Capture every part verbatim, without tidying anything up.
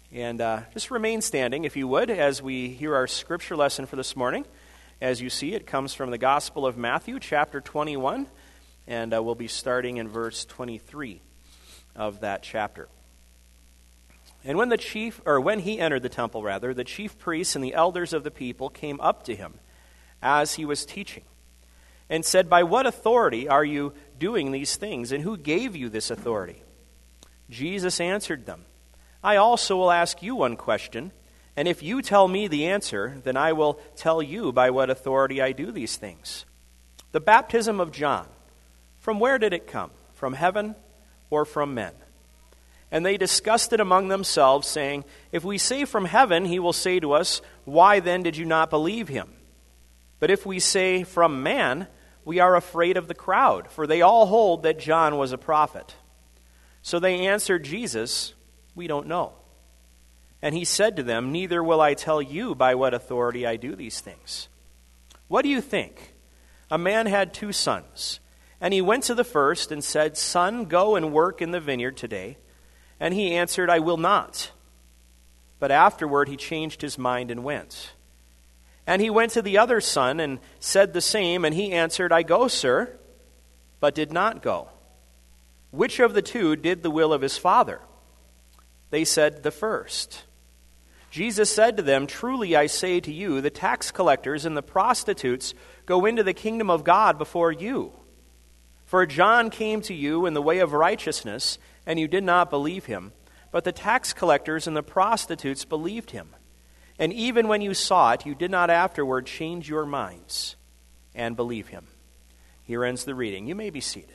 And uh, just remain standing, if you would, as we hear our scripture lesson for this morning. As you see, it comes from the Gospel of Matthew, chapter twenty-one, and uh, we'll be starting in verse twenty-three of that chapter. And when the chief, or when he entered the temple, rather, the chief priests and the elders of the people came up to him as he was teaching, and said, "By what authority are you doing these things, and who gave you this authority?" Jesus answered them, "I also will ask you one question, and if you tell me the answer, then I will tell you by what authority I do these things. The baptism of John, from where did it come? From heaven or from men?" And they discussed it among themselves, saying, "If we say from heaven, he will say to us, 'Why then did you not believe him?' But if we say from man, we are afraid of the crowd, for they all hold that John was a prophet." So they answered Jesus, "We don't know." And he said to them, "Neither will I tell you by what authority I do these things. What do you think? A man had two sons, and he went to the first and said, 'Son, go and work in the vineyard today.' And he answered, 'I will not.' But afterward he changed his mind and went. And he went to the other son and said the same, and he answered, 'I go, sir,' but did not go. Which of the two did the will of his father?" They said, "The first." Jesus said to them, "Truly I say to you, the tax collectors and the prostitutes go into the kingdom of God before you. For John came to you in the way of righteousness, and you did not believe him, but the tax collectors and the prostitutes believed him. And even when you saw it, you did not afterward change your minds and believe him." Here ends the reading. You may be seated.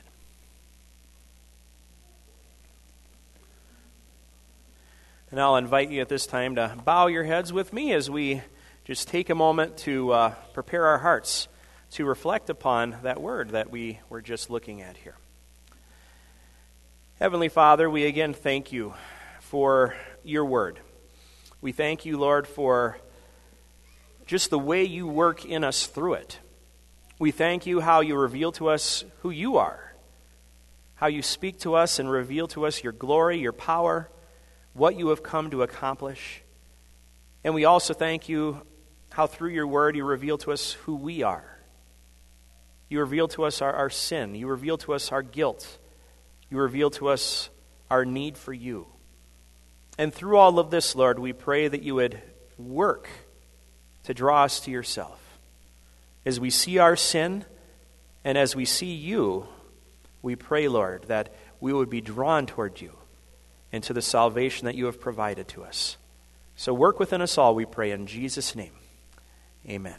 And I'll invite you at this time to bow your heads with me as we just take a moment to uh, prepare our hearts to reflect upon that word that we were just looking at here. Heavenly Father, we again thank you for your word. We thank you, Lord, for just the way you work in us through it. We thank you how you reveal to us who you are, how you speak to us and reveal to us your glory, your power, what you have come to accomplish. And we also thank you how through your word you reveal to us who we are. You reveal to us our, our sin. You reveal to us our guilt. You reveal to us our need for you. And through all of this, Lord, we pray that you would work to draw us to yourself. As we see our sin and as we see you, we pray, Lord, that we would be drawn toward you and to the salvation that you have provided to us. So work within us all, we pray, in Jesus' name. Amen.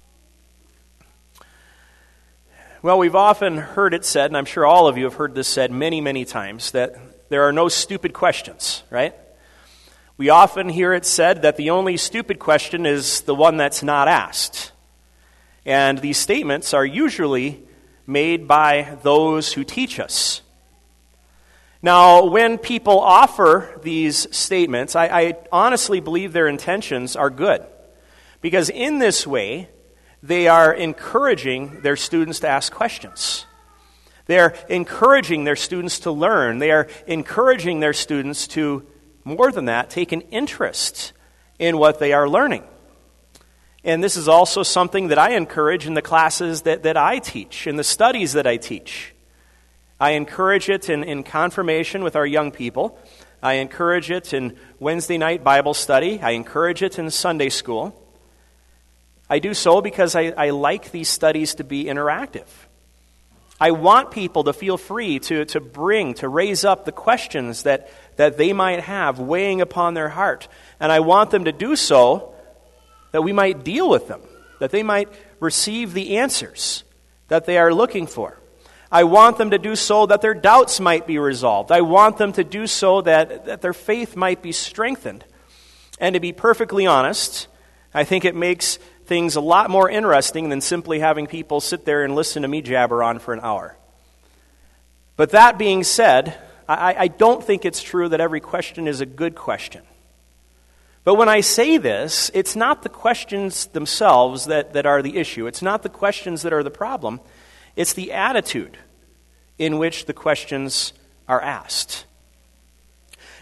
Well, we've often heard it said, and I'm sure all of you have heard this said many, many times, that there are no stupid questions, right? We often hear it said that the only stupid question is the one that's not asked. And these statements are usually made by those who teach us. Now, when people offer these statements, I, I honestly believe their intentions are good. Because in this way, they are encouraging their students to ask questions. They are encouraging their students to learn. They are encouraging their students to, more than that, take an interest in what they are learning. And this is also something that I encourage in the classes that, that I teach, in the studies that I teach. I encourage it in, in confirmation with our young people. I encourage it in Wednesday night Bible study. I encourage it in Sunday school. I do so because I, I like these studies to be interactive. I want people to feel free to, to bring, to raise up the questions that, that they might have weighing upon their heart. And I want them to do so that we might deal with them, that they might receive the answers that they are looking for. I want them to do so that their doubts might be resolved. I want them to do so that, that their faith might be strengthened. And to be perfectly honest, I think it makes things a lot more interesting than simply having people sit there and listen to me jabber on for an hour. But that being said, I, I don't think it's true that every question is a good question. But when I say this, it's not the questions themselves that, that are the issue. It's not the questions that are the problem. It's the attitude in which the questions are asked.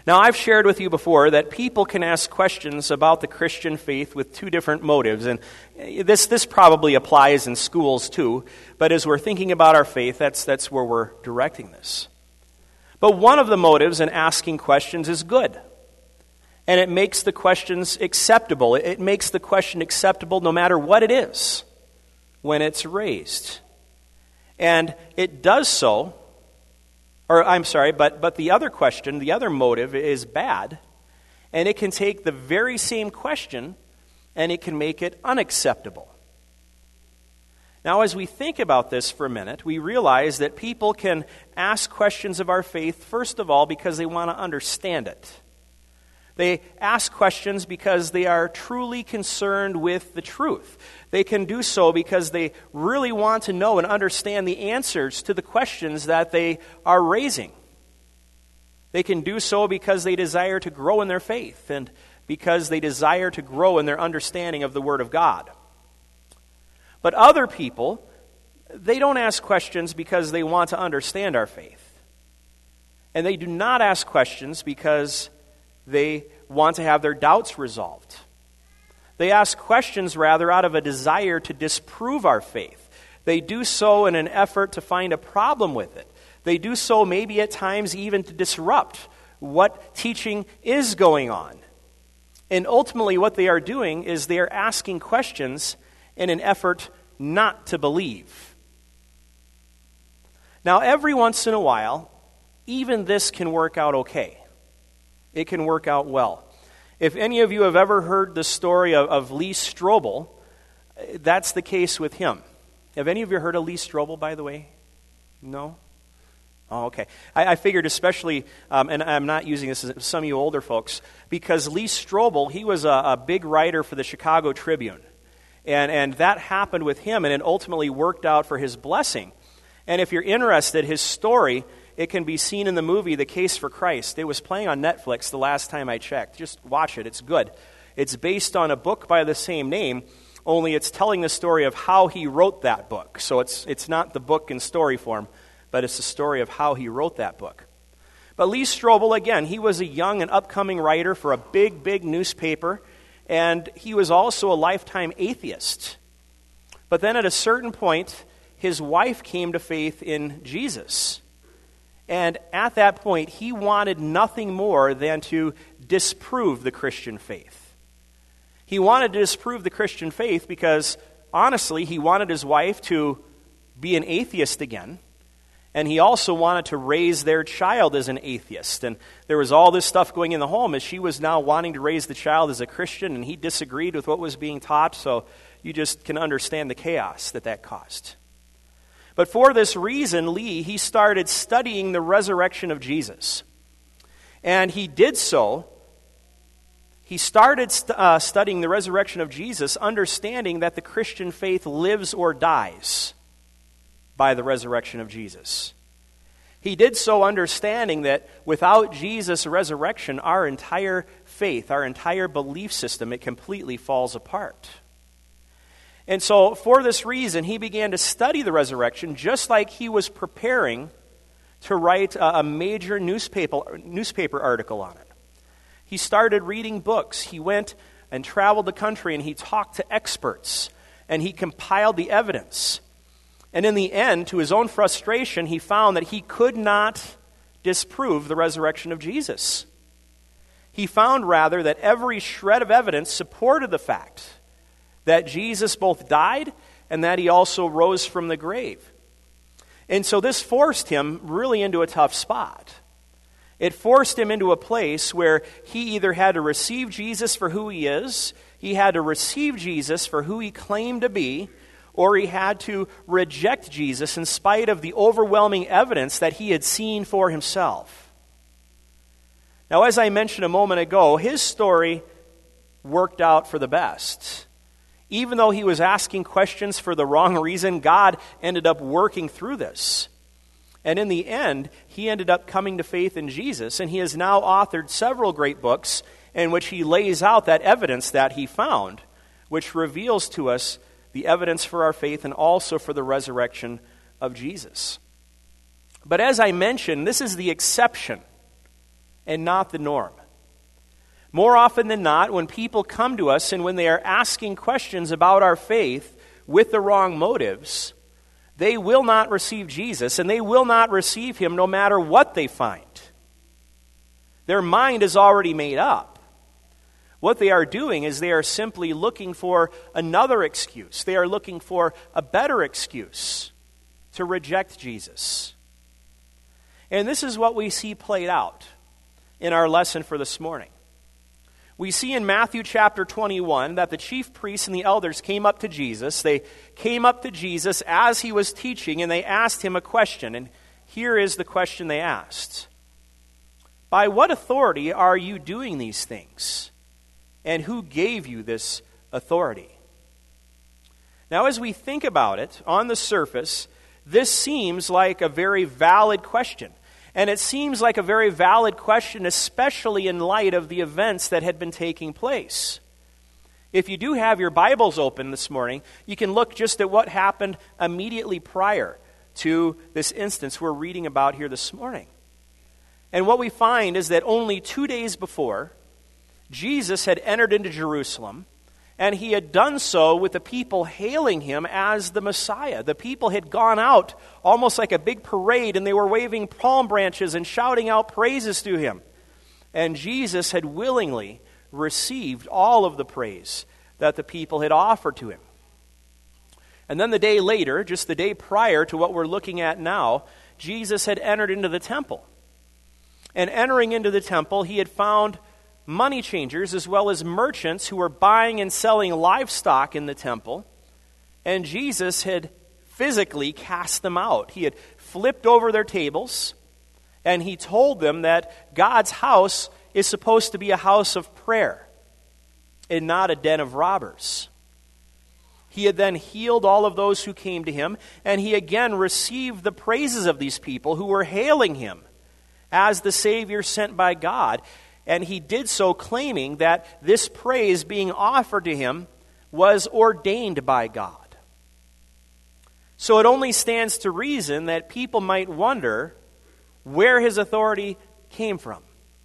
Now, I've shared with you before that people can ask questions about the Christian faith with two different motives, and this this probably applies in schools too, but as we're thinking about our faith, that's that's where we're directing this. But one of the motives in asking questions is good, and it makes the questions acceptable. It makes the question acceptable no matter what it is when it's raised. And it does so, or I'm sorry, but, but the other question, the other motive is bad, and it can take the very same question and it can make it unacceptable. Now, as we think about this for a minute, we realize that people can ask questions of our faith, first of all, because they want to understand it. They ask questions because they are truly concerned with the truth. They can do so because they really want to know and understand the answers to the questions that they are raising. They can do so because they desire to grow in their faith and because they desire to grow in their understanding of the Word of God. But other people, they don't ask questions because they want to understand our faith. And they do not ask questions because they want to have their doubts resolved. They ask questions rather out of a desire to disprove our faith. They do so in an effort to find a problem with it. They do so maybe at times even to disrupt what teaching is going on. And ultimately what they are doing is they are asking questions in an effort not to believe. Now, every once in a while, even this can work out okay. It can work out well. If any of you have ever heard the story of, of Lee Strobel, that's the case with him. Have any of you heard of Lee Strobel, by the way? No? Oh, okay. I, I figured especially, um, and I'm not using this as some of you older folks, because Lee Strobel, he was a, a big writer for the Chicago Tribune. And, and that happened with him, and it ultimately worked out for his blessing. And if you're interested, his story, it can be seen in the movie The Case for Christ. It was playing on Netflix the last time I checked. Just watch it. It's good. It's based on a book by the same name, only it's telling the story of how he wrote that book. So it's it's not the book in story form, but it's the story of how he wrote that book. But Lee Strobel, again, he was a young and upcoming writer for a big, big newspaper, and he was also a lifetime atheist. But then at a certain point, his wife came to faith in Jesus. And at that point, he wanted nothing more than to disprove the Christian faith. He wanted to disprove the Christian faith because, honestly, he wanted his wife to be an atheist again. And he also wanted to raise their child as an atheist. And there was all this stuff going in the home as she was now wanting to raise the child as a Christian, and he disagreed with what was being taught. So you just can understand the chaos that that caused. But for this reason, Lee, he started studying the resurrection of Jesus. And he did so. He started st- uh, studying the resurrection of Jesus, understanding that the Christian faith lives or dies by the resurrection of Jesus. He did so understanding that without Jesus' resurrection, our entire faith, our entire belief system, it completely falls apart. And so, for this reason, he began to study the resurrection just like he was preparing to write a, a major newspaper, newspaper article on it. He started reading books. He went and traveled the country, and he talked to experts, and he compiled the evidence. And in the end, to his own frustration, he found that he could not disprove the resurrection of Jesus. He found, rather, that every shred of evidence supported the fact that Jesus both died and that he also rose from the grave. And so this forced him really into a tough spot. It forced him into a place where he either had to receive Jesus for who he is, he had to receive Jesus for who he claimed to be, or he had to reject Jesus in spite of the overwhelming evidence that he had seen for himself. Now, as I mentioned a moment ago, his story worked out for the best. Even though he was asking questions for the wrong reason, God ended up working through this. And in the end, he ended up coming to faith in Jesus, and he has now authored several great books in which he lays out that evidence that he found, which reveals to us the evidence for our faith and also for the resurrection of Jesus. But as I mentioned, this is the exception and not the norm. More often than not, when people come to us and when they are asking questions about our faith with the wrong motives, they will not receive Jesus, and they will not receive him no matter what they find. Their mind is already made up. What they are doing is they are simply looking for another excuse. They are looking for a better excuse to reject Jesus. And this is what we see played out in our lesson for this morning. We see in Matthew chapter twenty-one that the chief priests and the elders came up to Jesus. They came up to Jesus as he was teaching, and they asked him a question. And here is the question they asked. By what authority are you doing these things? And who gave you this authority? Now, as we think about it, on the surface, this seems like a very valid question. And it seems like a very valid question, especially in light of the events that had been taking place. If you do have your Bibles open this morning, you can look just at what happened immediately prior to this instance we're reading about here this morning. And what we find is that only two days before, Jesus had entered into Jerusalem, and he had done so with the people hailing him as the Messiah. The people had gone out almost like a big parade, and they were waving palm branches and shouting out praises to him. And Jesus had willingly received all of the praise that the people had offered to him. And then the day later, just the day prior to what we're looking at now, Jesus had entered into the temple. And entering into the temple, he had found money changers as well as merchants who were buying and selling livestock in the temple. And Jesus had physically cast them out. He had flipped over their tables, and he told them that God's house is supposed to be a house of prayer and not a den of robbers. He had then healed all of those who came to him, and he again received the praises of these people who were hailing him as the Savior sent by God. And he did so claiming that this praise being offered to him was ordained by God. So it only stands to reason that people might wonder where his authority came from.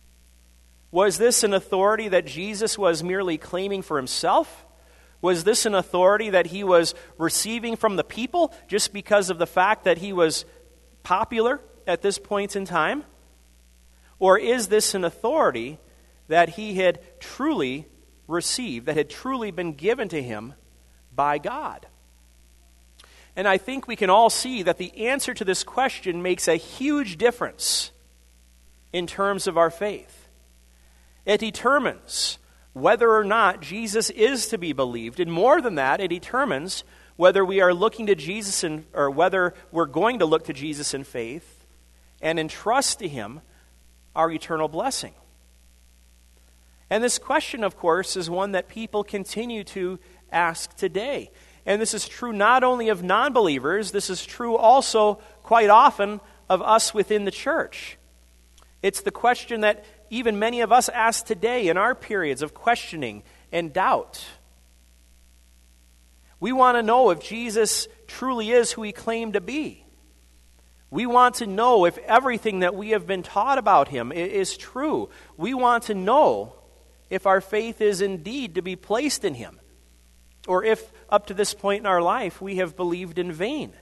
Was this an authority that Jesus was merely claiming for himself? Was this an authority that he was receiving from the people just because of the fact that he was popular at this point in time? Or is this an authority that he had truly received, that had truly been given to him by God? And I think we can all see that the answer to this question makes a huge difference in terms of our faith. It determines whether or not Jesus is to be believed. And more than that, it determines whether we are looking to Jesus in, or whether we're going to look to Jesus in faith and entrust to him our eternal blessing. And this question, of course, is one that people continue to ask today. And this is true not only of non-believers, this is true also quite often of us within the church. It's the question that even many of us ask today in our periods of questioning and doubt. We want to know if Jesus truly is who he claimed to be. We want to know if everything that we have been taught about him is true. We want to know if our faith is indeed to be placed in him, or if up to this point in our life we have believed in vain.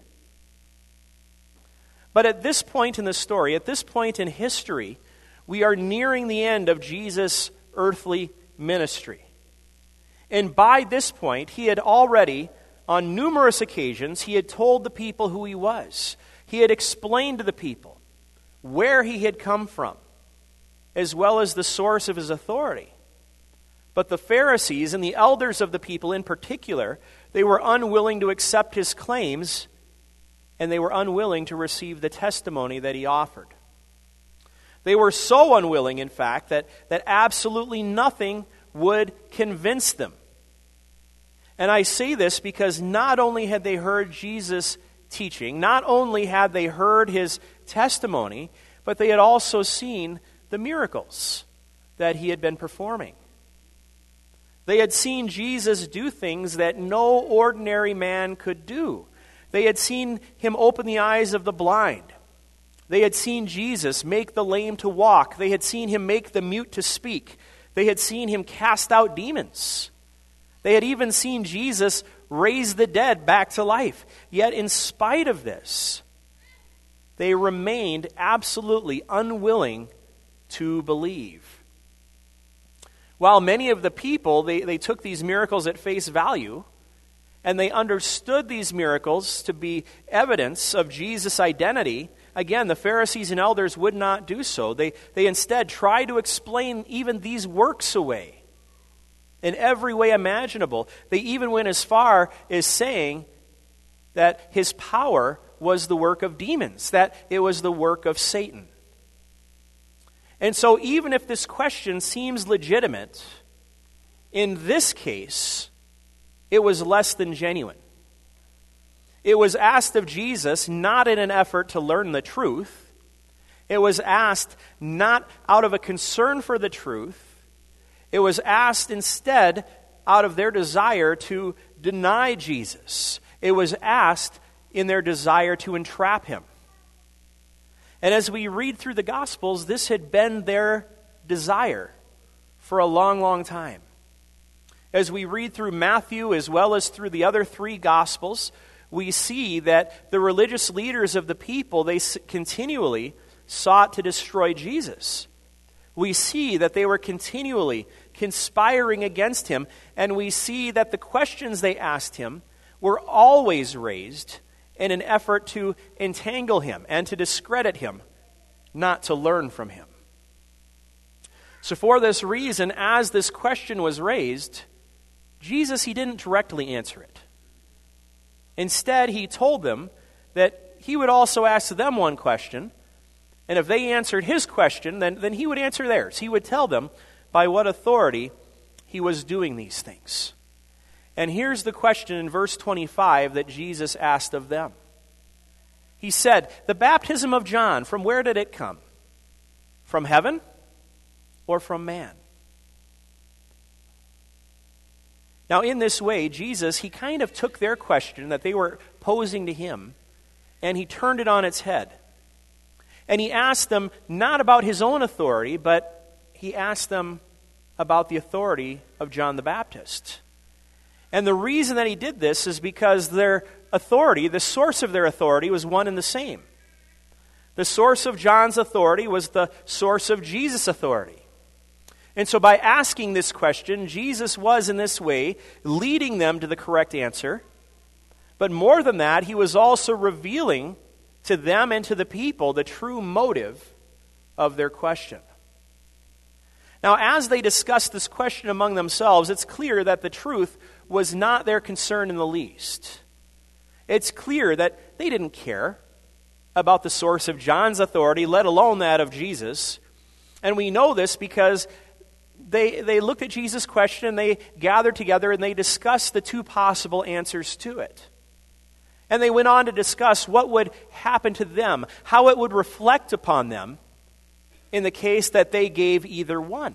But at this point in the story, at this point in history, we are nearing the end of Jesus' earthly ministry. And by this point, he had already, on numerous occasions, he had told the people who he was. He had explained to the people where he had come from, as well as the source of his authority. But the Pharisees and the elders of the people in particular, they were unwilling to accept his claims, and they were unwilling to receive the testimony that he offered. They were so unwilling, in fact, that, that absolutely nothing would convince them. And I say this because not only had they heard Jesus teaching, not only had they heard his testimony, but they had also seen the miracles that he had been performing. They had seen Jesus do things that no ordinary man could do. They had seen him open the eyes of the blind. They had seen Jesus make the lame to walk. They had seen him make the mute to speak. They had seen him cast out demons. They had even seen Jesus raise the dead back to life. Yet in spite of this, they remained absolutely unwilling to believe. While many of the people, they, they took these miracles at face value, and they understood these miracles to be evidence of Jesus' identity, again, the Pharisees and elders would not do so. They, they instead tried to explain even these works away in every way imaginable. They even went as far as saying that his power was the work of demons, that it was the work of Satan. And so even if this question seems legitimate, in this case, it was less than genuine. It was asked of Jesus not in an effort to learn the truth. It was asked not out of a concern for the truth. It was asked instead out of their desire to deny Jesus. It was asked in their desire to entrap him. And as we read through the Gospels, this had been their desire for a long, long time. As we read through Matthew as well as through the other three Gospels, we see that the religious leaders of the people, they continually sought to destroy Jesus. We see that they were continually conspiring against him, and we see that the questions they asked him were always raised in an effort to entangle him and to discredit him, not to learn from him. So for this reason, as this question was raised, Jesus, he didn't directly answer it. Instead, he told them that he would also ask them one question, and if they answered his question, then, then he would answer theirs. He would tell them by what authority he was doing these things. And here's the question in verse twenty-five that Jesus asked of them. He said, "The baptism of John, from where did it come? From heaven or from man?" Now, in this way, Jesus, he kind of took their question that they were posing to him, and he turned it on its head. And he asked them not about his own authority, but he asked them about the authority of John the Baptist. And the reason that he did this is because their authority, the source of their authority, was one and the same. The source of John's authority was the source of Jesus' authority. And so by asking this question, Jesus was in this way leading them to the correct answer. But more than that, he was also revealing to them and to the people the true motive of their question. Now, as they discussed this question among themselves, it's clear that the truth was not their concern in the least. It's clear that they didn't care about the source of John's authority, let alone that of Jesus. And we know this because they, they looked at Jesus' question and they gathered together and they discussed the two possible answers to it. And they went on to discuss what would happen to them, how it would reflect upon them in the case that they gave either one.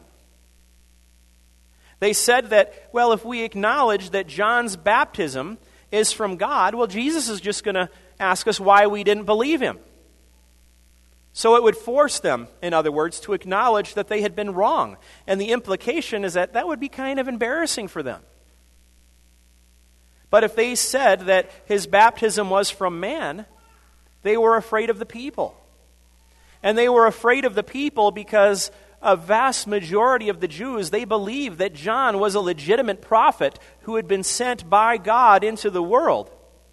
They said that, well, if we acknowledge that John's baptism is from God, well, Jesus is just going to ask us why we didn't believe him. So it would force them, in other words, to acknowledge that they had been wrong. And the implication is that that would be kind of embarrassing for them. But if they said that his baptism was from man, they were afraid of the people. And they were afraid of the people because a vast majority of the Jews, they believed that John was a legitimate prophet who had been sent by God into the world.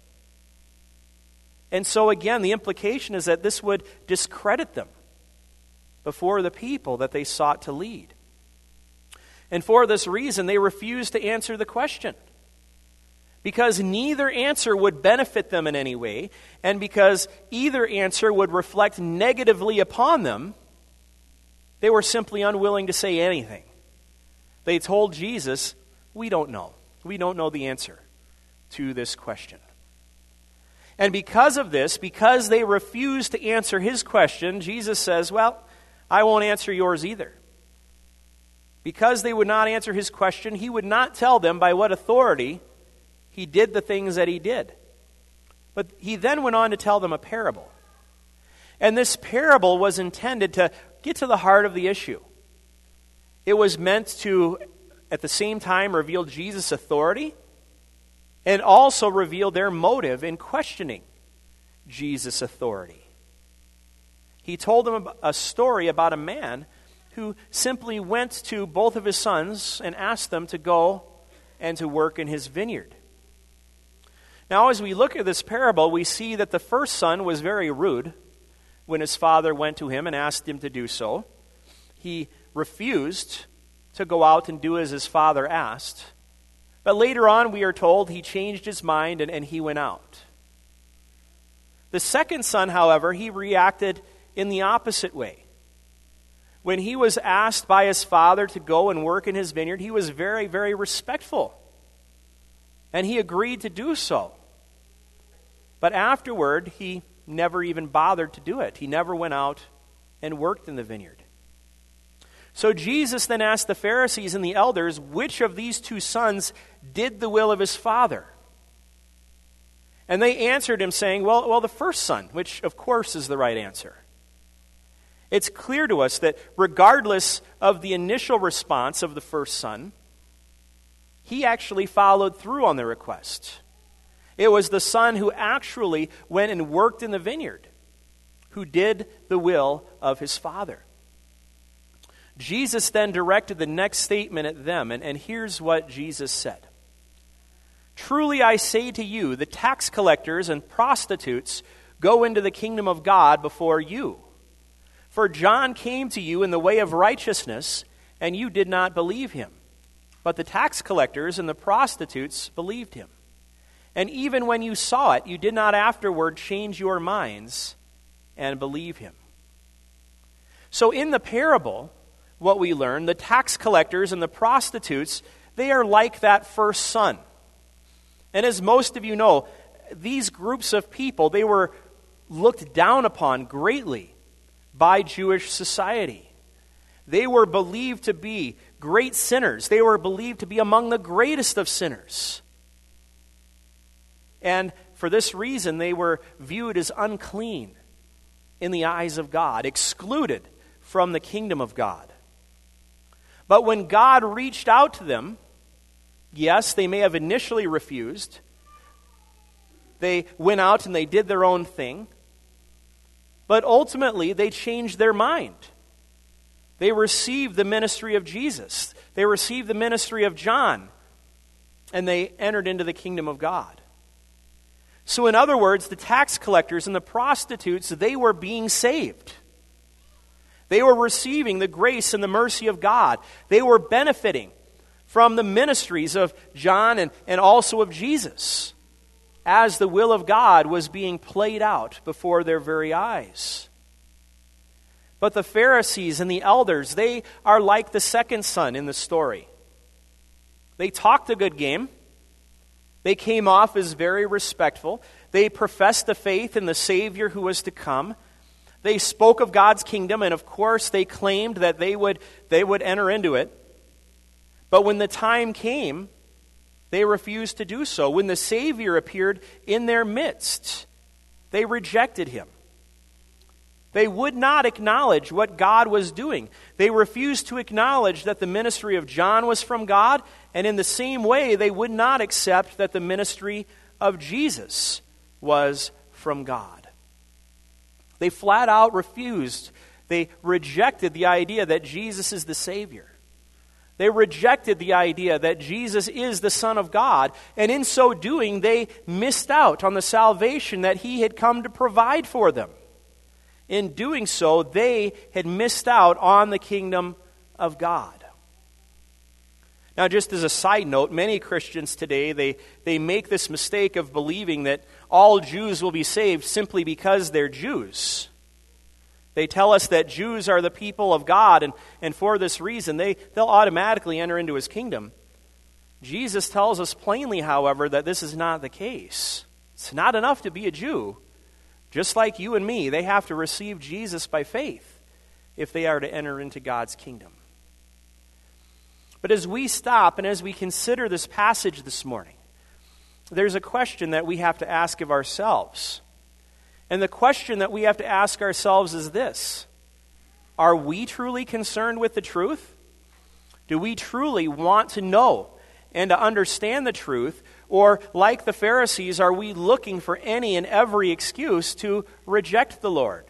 And so again, the implication is that this would discredit them before the people that they sought to lead. And for this reason, they refused to answer the question. Because neither answer would benefit them in any way, and because either answer would reflect negatively upon them, they were simply unwilling to say anything. They told Jesus, we don't know. We don't know the answer to this question. And because of this, because they refused to answer his question, Jesus says, well, I won't answer yours either. Because they would not answer his question, he would not tell them by what authority he did the things that he did. But he then went on to tell them a parable. And this parable was intended to get to the heart of the issue. It was meant to, at the same time, reveal Jesus' authority and also reveal their motive in questioning Jesus' authority. He told them a story about a man who simply went to both of his sons and asked them to go and to work in his vineyard. Now, as we look at this parable, we see that the first son was very rude when his father went to him and asked him to do so. He refused to go out and do as his father asked. But later on, we are told he changed his mind and, and he went out. The second son, however, he reacted in the opposite way. When he was asked by his father to go and work in his vineyard, he was very, very respectful. And he agreed to do so. But afterward, he never even bothered to do it. He never went out and worked in the vineyard. So Jesus then asked the Pharisees and the elders, which of these two sons did the will of his father? And they answered him saying, well, well, the first son, which of course is the right answer. It's clear to us that regardless of the initial response of the first son, he actually followed through on the request. It was the son who actually went and worked in the vineyard who did the will of his father. Jesus then directed the next statement at them, and, and here's what Jesus said. Truly I say to you, the tax collectors and prostitutes go into the kingdom of God before you. For John came to you in the way of righteousness, and you did not believe him. But the tax collectors and the prostitutes believed him. And even when you saw it, you did not afterward change your minds and believe him. So in the parable, what we learn, the tax collectors and the prostitutes, they are like that first son. And as most of you know, these groups of people, they were looked down upon greatly by Jewish society. They were believed to be great sinners. They were believed to be among the greatest of sinners. And for this reason, they were viewed as unclean in the eyes of God, excluded from the kingdom of God. But when God reached out to them, yes, they may have initially refused. They went out and they did their own thing. But ultimately, they changed their mind. They received the ministry of Jesus. They received the ministry of John. And they entered into the kingdom of God. So in other words, the tax collectors and the prostitutes, they were being saved. They were receiving the grace and the mercy of God. They were benefiting from the ministries of John and, and also of Jesus, as the will of God was being played out before their very eyes. But the Pharisees and the elders, they are like the second son in the story. They talked a good game. They came off as very respectful. They professed the faith in the Savior who was to come. They spoke of God's kingdom, and of course they claimed that they would, they would enter into it. But when the time came, they refused to do so. When the Savior appeared in their midst, they rejected him. They would not acknowledge what God was doing. They refused to acknowledge that the ministry of John was from God, and in the same way, they would not accept that the ministry of Jesus was from God. They flat out refused. They rejected the idea that Jesus is the Savior. They rejected the idea that Jesus is the Son of God, and in so doing, they missed out on the salvation that he had come to provide for them. In doing so, they had missed out on the kingdom of God. Now, just as a side note, many Christians today, they, they make this mistake of believing that all Jews will be saved simply because they're Jews. They tell us that Jews are the people of God, and, and for this reason, they, they'll automatically enter into his kingdom. Jesus tells us plainly, however, that this is not the case. It's not enough to be a Jew. Just like you and me, they have to receive Jesus by faith if they are to enter into God's kingdom. But as we stop and as we consider this passage this morning, there's a question that we have to ask of ourselves. And the question that we have to ask ourselves is this: are we truly concerned with the truth? Do we truly want to know and to understand the truth? Or, like the Pharisees, are we looking for any and every excuse to reject the Lord?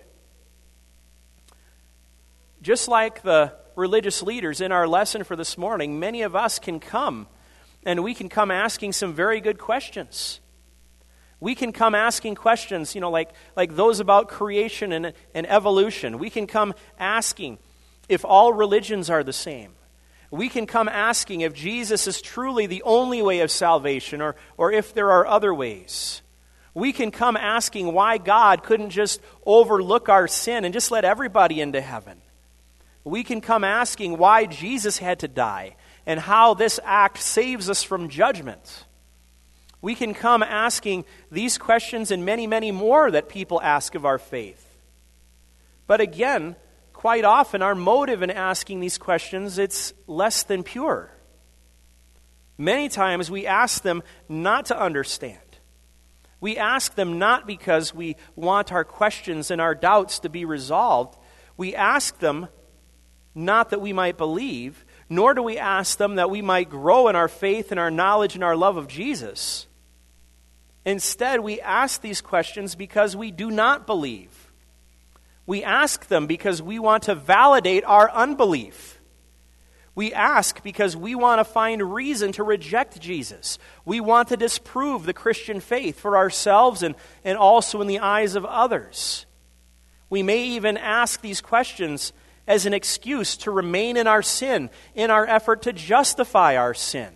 Just like the religious leaders in our lesson for this morning, many of us can come, and we can come asking some very good questions. We can come asking questions, you know, like, like those about creation and, and evolution. We can come asking if all religions are the same. We can come asking if Jesus is truly the only way of salvation, or, or if there are other ways. We can come asking why God couldn't just overlook our sin and just let everybody into heaven. We can come asking why Jesus had to die and how this act saves us from judgment. We can come asking these questions and many, many more that people ask of our faith. But again, quite often our motive in asking these questions, it's less than pure. Many times we ask them not to understand. We ask them not because we want our questions and our doubts to be resolved. We ask them not that we might believe, nor do we ask them that we might grow in our faith and our knowledge and our love of Jesus. Instead, we ask these questions because we do not believe. We ask them because we want to validate our unbelief. We ask because we want to find reason to reject Jesus. We want to disprove the Christian faith for ourselves and, and also in the eyes of others. We may even ask these questions as an excuse to remain in our sin, in our effort to justify our sin.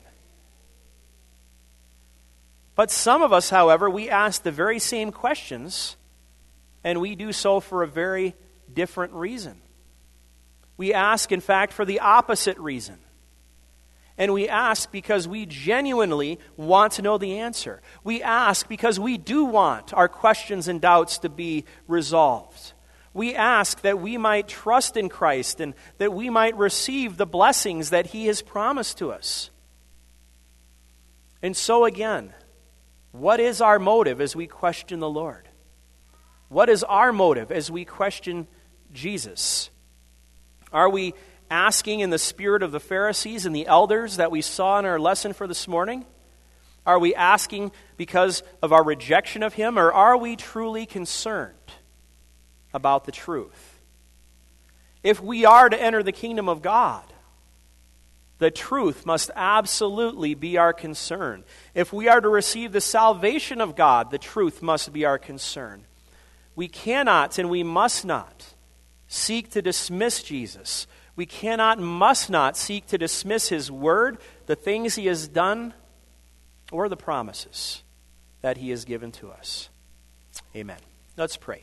But some of us, however, we ask the very same questions, and we do so for a very different reason. We ask, in fact, for the opposite reason. And we ask because we genuinely want to know the answer. We ask because we do want our questions and doubts to be resolved. We ask that we might trust in Christ and that we might receive the blessings that He has promised to us. And so again, what is our motive as we question the Lord? What is our motive as we question Jesus? Are we asking in the spirit of the Pharisees and the elders that we saw in our lesson for this morning? Are we asking because of our rejection of Him, or are we truly concerned about the truth? If we are to enter the kingdom of God, the truth must absolutely be our concern. If we are to receive the salvation of God, the truth must be our concern. We cannot and we must not seek to dismiss Jesus. We cannot and must not seek to dismiss His word, the things He has done, or the promises that He has given to us. Amen. Let's pray.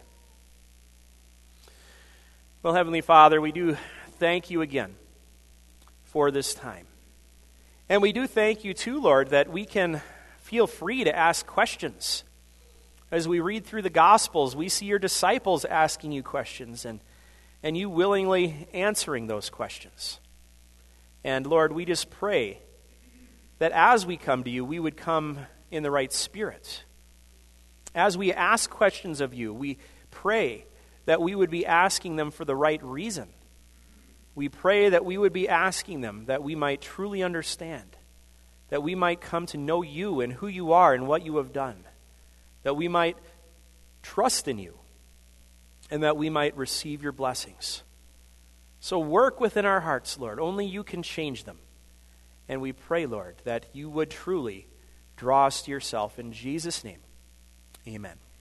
Well, Heavenly Father, we do thank You again for this time. And we do thank You too, Lord, that we can feel free to ask questions. As we read through the Gospels, we see Your disciples asking You questions and, and You willingly answering those questions. And Lord, we just pray that as we come to You, we would come in the right spirit. As we ask questions of You, we pray that we would be asking them for the right reason. We pray that we would be asking them that we might truly understand, that we might come to know You and who You are and what You have done, that we might trust in You, and that we might receive Your blessings. So work within our hearts, Lord. Only You can change them. And we pray, Lord, that You would truly draw us to Yourself. In Jesus' name, amen.